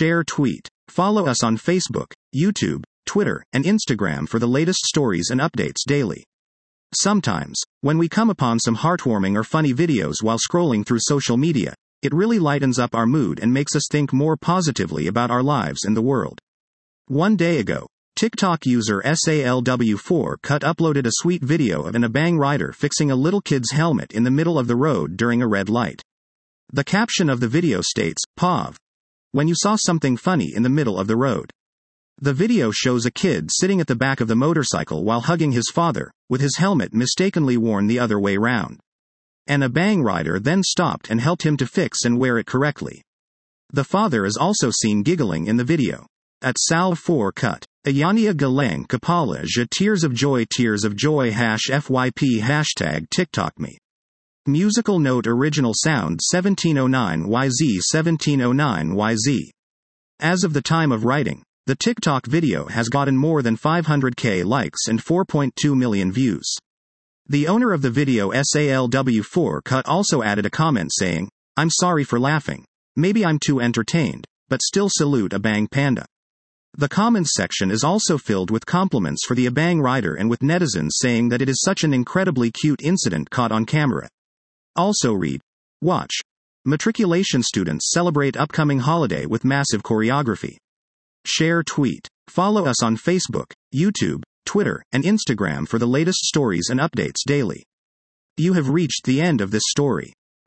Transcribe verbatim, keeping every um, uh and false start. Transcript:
share, tweet. Follow us on Facebook, YouTube, Twitter, and Instagram for the latest stories and updates daily. Sometimes, when we come upon some heartwarming or funny videos while scrolling through social media, it really lightens up our mood and makes us think more positively about our lives and the world. One day ago, TikTok user S A L W four cut uploaded a sweet video of an Abang rider fixing a little kid's helmet in the middle of the road during a red light. The caption of the video states, "P O V. When you saw something funny in the middle of the road." The video shows a kid sitting at the back of the motorcycle while hugging his father, with his helmet mistakenly worn the other way round. An Abang rider then stopped and helped him to fix and wear it correctly. The father is also seen giggling in the video. At Sal four cut. Ayania Galang Kapala Ja Tears of Joy Tears of Joy hash F Y P hashtag TikTok me. Musical note original sound seventeen oh nine Y Z seventeen oh nine Y Z. As of the time of writing, the TikTok video has gotten more than five hundred thousand likes and four point two million views. The owner of the video S A L W four cut also added a comment saying, "I'm sorry for laughing. Maybe I'm too entertained, but still salute Abang Panda." The comments section is also filled with compliments for the Abang rider and with netizens saying that it is such an incredibly cute incident caught on camera. Also read, watch. Matriculation students celebrate upcoming holiday with massive choreography. Share, tweet. Follow us on Facebook, YouTube, Twitter, and Instagram for the latest stories and updates daily. You have reached the end of this story.